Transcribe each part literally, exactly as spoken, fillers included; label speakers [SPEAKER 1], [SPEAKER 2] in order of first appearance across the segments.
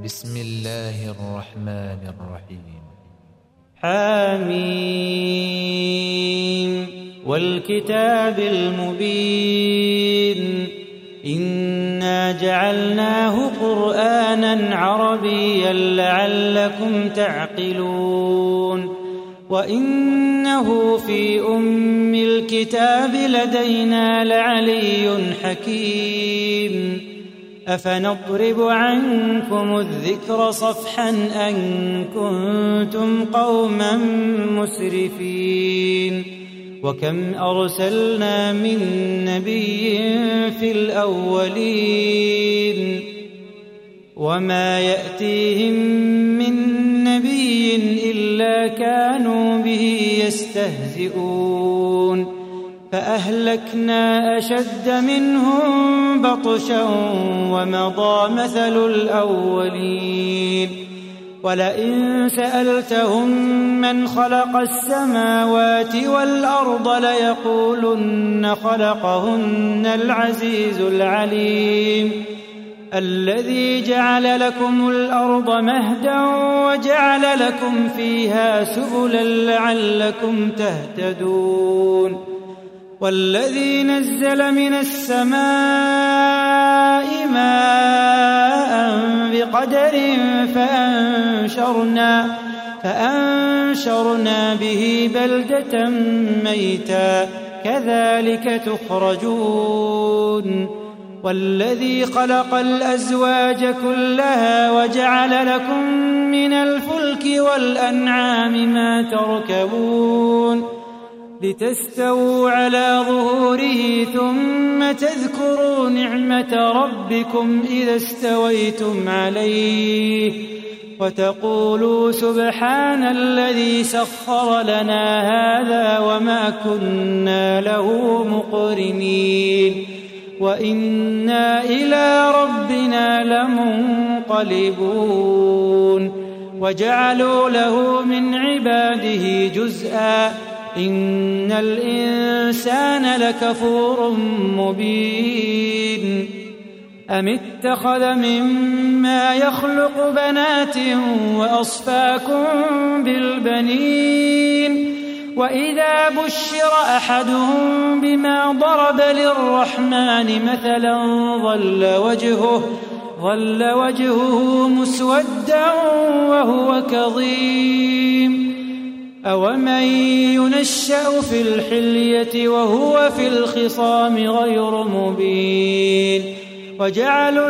[SPEAKER 1] بسم الله الرحمن الرحيم.
[SPEAKER 2] حميم والكتاب المبين إنا جعلناه قرآنا عربيا لعلكم تعقلون وإنه في أم الكتاب لدينا لعلي حكيم أفنضرب عنكم الذكر صفحا أن كنتم قوما مسرفين وكم أرسلنا من نبي في الأولين وما يأتيهم من نبي إلا كانوا به يستهزئون فأهلكنا أشد منهم بطشا ومضى مثل الأولين ولئن سألتهم من خلق السماوات والأرض ليقولن خلقهن العزيز العليم الذي جعل لكم الأرض مهدا وجعل لكم فيها سبلا لعلكم تهتدون والذي نزل من السماء ماء بقدر فأنشرنا, فأنشرنا به بلدة ميتا كذلك تخرجون والذي خلق الأزواج كلها وجعل لكم من الفلك والأنعام ما تركبون لتستووا على ظهوره ثم تذكروا نعمة ربكم إذا استويتم عليه وتقولوا سبحان الذي سخر لنا هذا وما كنا له مقرنين وإنا إلى ربنا لمنقلبون وجعلوا له من عباده جزءا إن الإنسان لكفور مبين أم اتخذ مما يخلق بنات وأصفاكم بالبنين وإذا بشر أحدهم بما ضرب للرحمن مثلا ظل وجهه, ظل وجهه مسودا وهو كظيم أومن ينشأ في الحلية وهو في الخصام غير مبين وجعلوا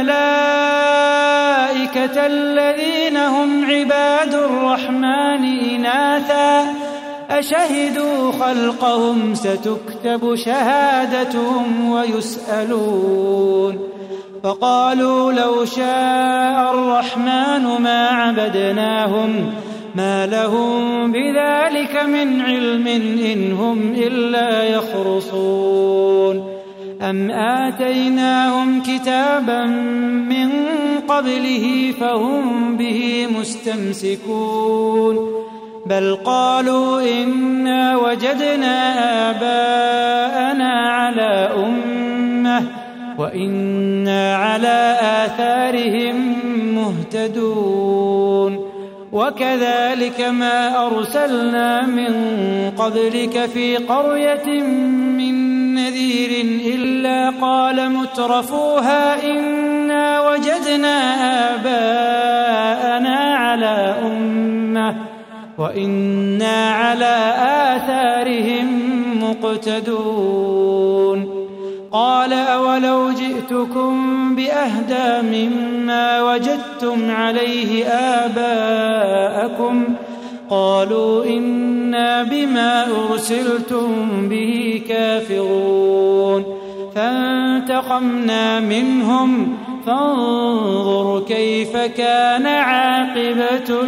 [SPEAKER 2] الملائكة الذين هم عباد الرحمن إناثا أشهدوا خلقهم ستكتب شهادتهم ويسألون فقالوا لو شاء الرحمن ما عبدناهم ما لهم بذلك من علم إن هم إلا يخرصون أم آتيناهم كتابا من قبله فهم به مستمسكون بل قالوا إنا وجدنا آباءنا على أمة وإنا على آثارهم مهتدون وكذلك ما أرسلنا من قبلك في قرية من نذير إلا قال مترفوها إنا وجدنا آباءنا على أمة وإنا على آثارهم مقتدون قال أولو جئتكم بأهدى مما وجدتم عليه آباءكم قالوا إنا بما أرسلتم به كافرون فانتقمنا منهم فانظر كيف كان عاقبة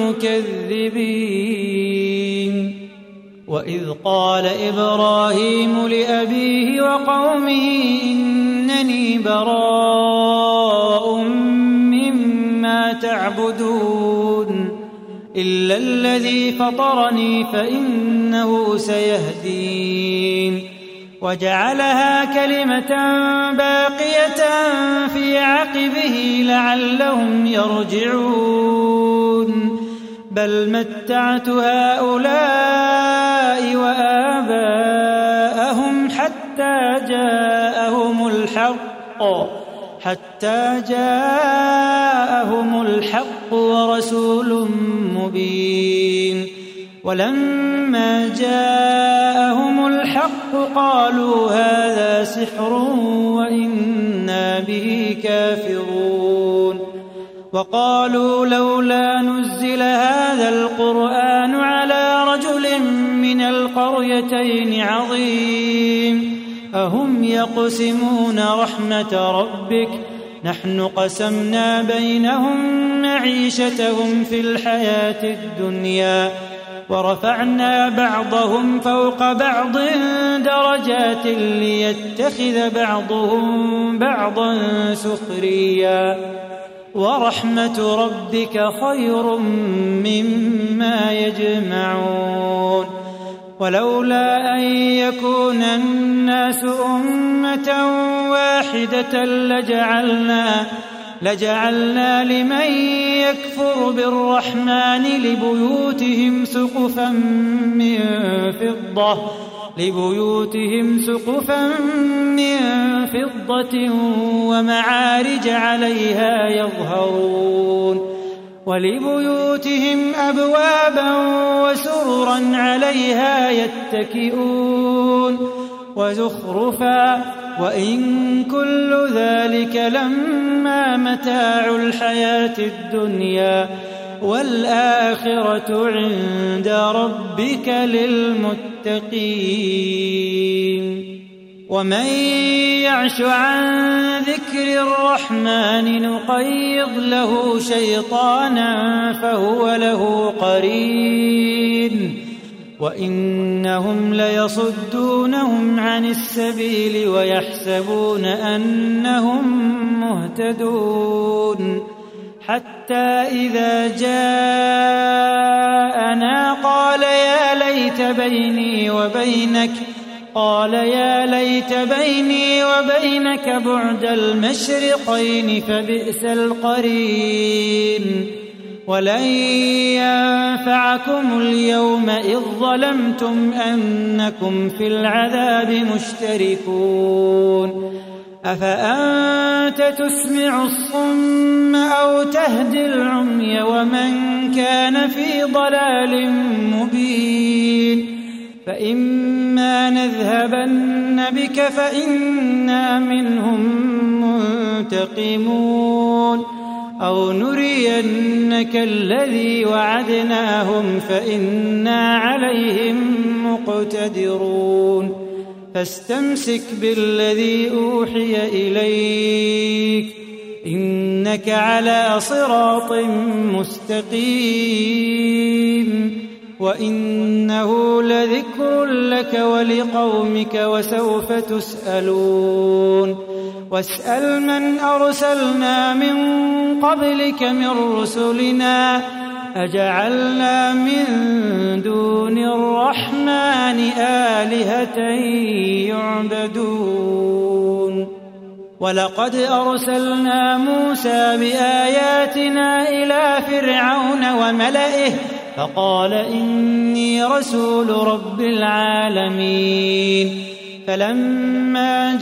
[SPEAKER 2] المكذبين وإذ قال إبراهيم لأبيه وقومه إنني براء مما تعبدون إلا الذي فطرني فإنه سيهدين وجعلها كلمة باقية في عقبه لعلهم يرجعون بل متعت هؤلاء وآباءهم حتى جاءهم الحق حتى جاءهم الحق ورسول مبين ولما جاءهم الحق قالوا هذا سحر وإنا به كافرون وقالوا لولا نزل هذا القرآن على رجل من القريتين عظيم أهم يقسمون رحمة ربك نحن قسمنا بينهم معيشتهم في الحياة الدنيا ورفعنا بعضهم فوق بعض درجات ليتخذ بعضهم بعضا سخريا ورحمة ربك خير مما يجمعون ولولا أن يكون الناس أمة واحدة لجعلنا لجعلنا لمن يكفر بالرحمن لبيوتهم سقفا من فضة لبيوتهم سقفا من فضة ومعارج عليها يظهرون ولبيوتهم أبوابا وسررا عليها يتكئون وزخرفا وإن كل ذلك لما متاع الحياة الدنيا والآخرة عند ربك للمتقين ومن يعش عن ذكر الرحمن نقيض له شيطانا فهو له قرين وإنهم ليصدونهم عن السبيل ويحسبون أنهم مهتدون حتى إذا جاءنا قال يا ليت بيني وبينك قال يا ليت بيني وبينك بعد المشرقين فبئس القرين ولن ينفعكم اليوم إذ ظلمتم أنكم في العذاب مشتركون أفأنت تسمع الصم أو تهدي العمي ومن كان في ضلال مبين فإما نذهبن بك فإنا منهم منتقمون أو نرينك الذي وعدناهم فإنا عليهم مقتدرون فاستمسك بالذي أوحي إليك إنك على صراط مستقيم وإنه لذكر لك ولقومك وسوف تسألون واسأل من أرسلنا من قبلك من رسلنا أجعلنا من دون الرحمن آلهة يعبدون ولقد أرسلنا موسى بآياتنا إلى فرعون وملئه فقال إني رسول رب العالمين فلما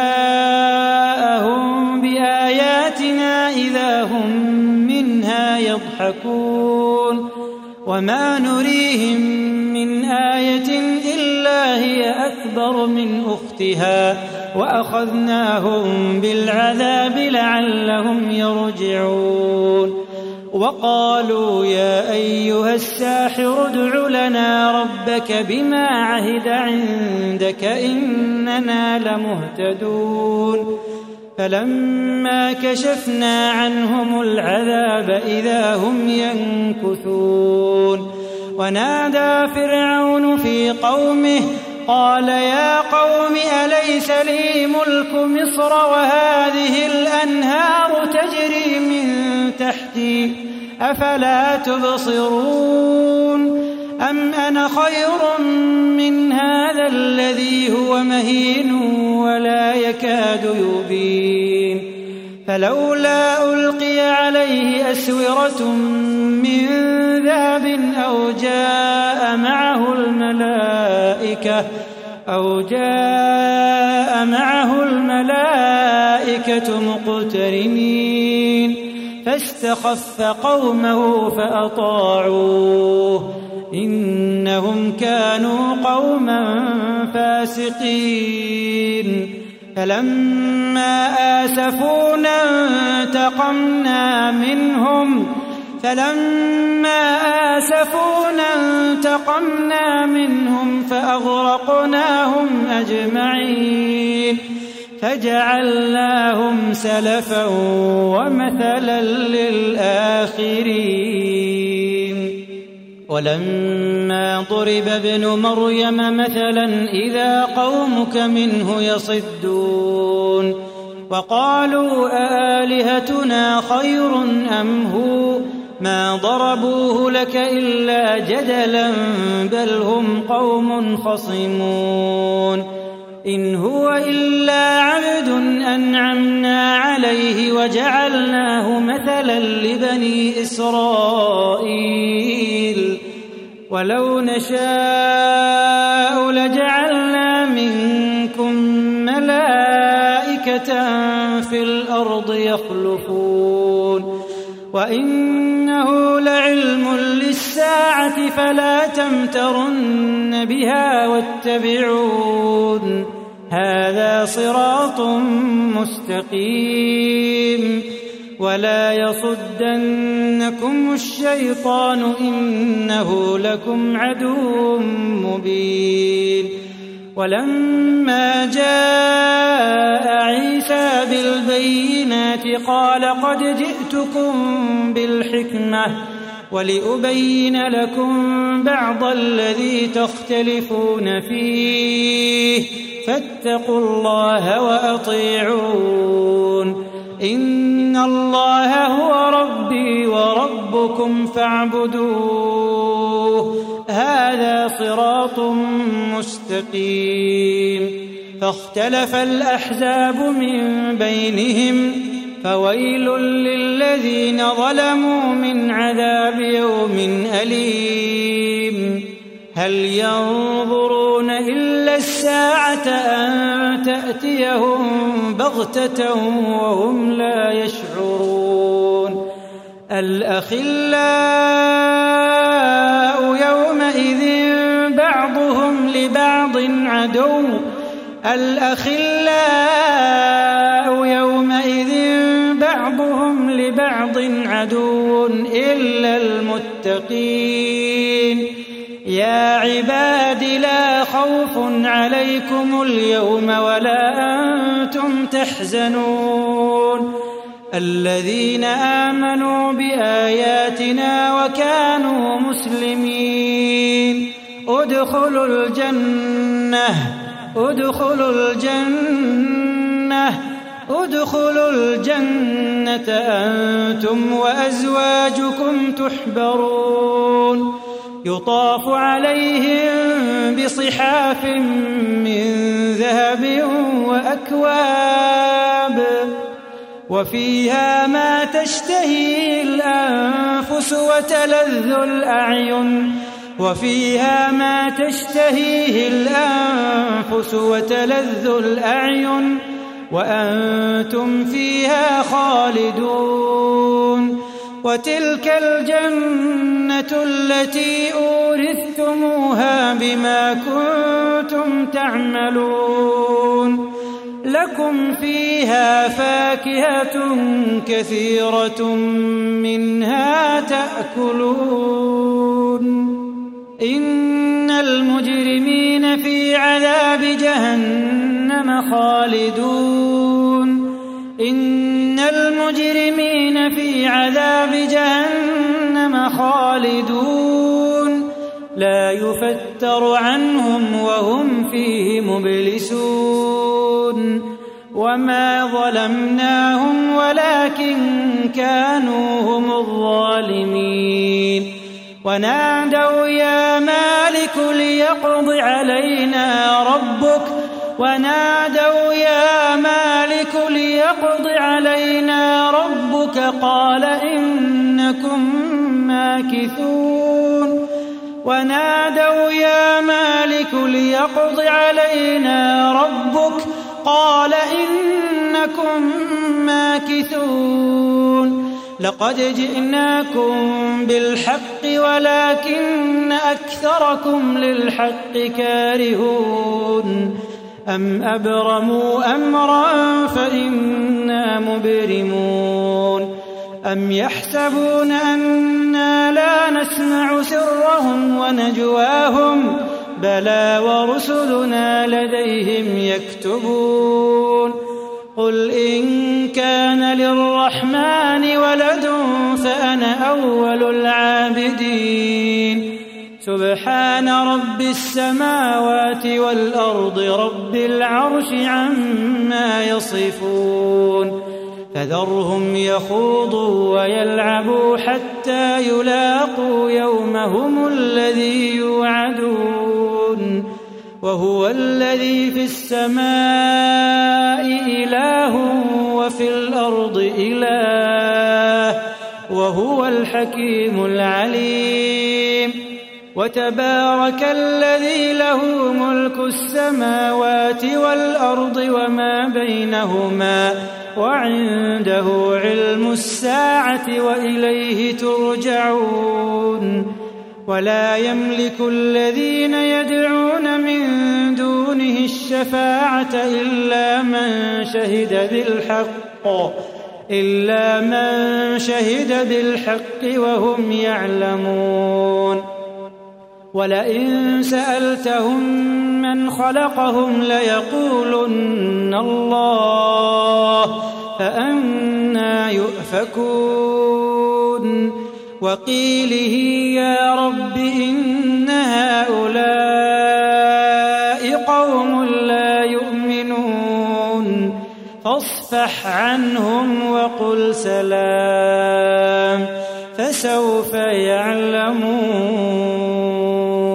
[SPEAKER 2] جاءهم بآياتنا إذا هم منها يضحكون وما نريهم من آية إلا هي أكبر من أختها وأخذناهم بالعذاب لعلهم يرجعون وقالوا يا أيها الساحر ادع لنا ربك بما عهد عندك إننا لمهتدون فلما كشفنا عنهم العذاب إذا هم ينكثون ونادى فرعون في قومه قال يا قوم أليس لي ملك مصر وهذه الأنهار تجري من تحتي أفلا تبصرون أم أنا خير من هذا الذي هو مهين ولا يكاد يبين فلولا ألقي عليه أسورة من ذهب أو جاء معه الملائكة أو جاء معه الملائكة مقترنين فاستخف قومه فأطاعوه إنهم كانوا قوما فاسقين فلما آسفونا انتقمنا منهم فلما آسفونا انتقمنا منهم فأغرقناهم أجمعين فجعلناهم سلفا ومثلا للآخرين ولما ضرب ابن مريم مثلا إذا قومك منه يصدون وقالوا أآلهتنا خير أم هو ما ضربوه لك إلا جدلا بل هم قوم خصمون إن هو إلا عبد أنعمنا عليه وجعلناه مثلا لبني إسرائيل ولو نشاء لجعلنا منكم ملائكة في الأرض يخلفون وإنه لعلم للساعة فلا تمترن بها واتبعون هذا صراط مستقيم ولا يصدنكم الشيطان إنه لكم عدو مبين ولما جاء عيسى بالبينات قال قد جئتكم بالحكمة ولأبين لكم بعض الذي تختلفون فيه فاتقوا الله وأطيعون إن الله هو ربي وربكم فاعبدوه هذا صراط مستقيم فاختلف الأحزاب من بينهم فويل للذين ظلموا من عذاب يوم أليم هل ينظرون إلا الساعة أن تأتيهم بغتة وهم لا يشعرون الأخلاء يومئذ بعضهم لبعض عدو الأخلاء يومئذ بعضهم لبعض عدو إلا المتقين يا عباد لا خوف عليكم اليوم ولا أنتم تحزنون الذين آمنوا بآياتنا وكانوا مسلمين ادخلوا الجنة ادخلوا الجنة ادخلوا الجنة أنتم وأزواجكم تحبرون يطاف عليهم بصحاف من ذهب وأكواب وفيها ما تشتهي الأنفس وتلذ الأعين وفيها ما تشتهيه الأنفس وتلذ الأعين وأنتم فيها خالدون وتلك الجنة التي أورثتموها بما كنتم تعملون لكم فيها فاكهة كثيرة منها تأكلون إن المجرمين في عذاب جهنم خالدون إن المجرمين في عذاب جهنم خالدون لا يفتر عنهم وهم فيه مبلسون وما ظلمناهم ولكن كانوا هم الظالمين ونادوا يا مالك ونادوا يا مالك ليقض علينا ربك قال إنكم ماكثون ونادوا يا مالك ليقض علينا ربك قال إنكم ماكثون لقد جئناكم بالحق ولكن أكثركم للحق كارهون أم أبرموا أمرا فإنا مبرمون أم يحسبون أنا لا نسمع سرهم ونجواهم بلى ورسلنا لديهم يكتبون قل إن كان للرحمن ولد فأنا أول العابدين سبحان رب السماوات والأرض رب العرش عما يصفون فذرهم يخوضوا ويلعبوا حتى يلاقوا يومهم الذي يوعدون وهو الذي في السماء إله وفي الأرض إله وهو الحكيم العليم وتبارك الذي له ملك السماوات والأرض وما بينهما وعنده علم الساعة وإليه ترجعون ولا يملك الذين يدعون من دونه الشفاعة إلا من شهد بالحق إلا من شهد بالحق وهم يعلمون ولئن سألتهم من خلقهم ليقولن الله فأنى يؤفكون وقيله يا رب إن هؤلاء قوم لا يؤمنون فاصفح عنهم وقل سلام فسوف يعلمون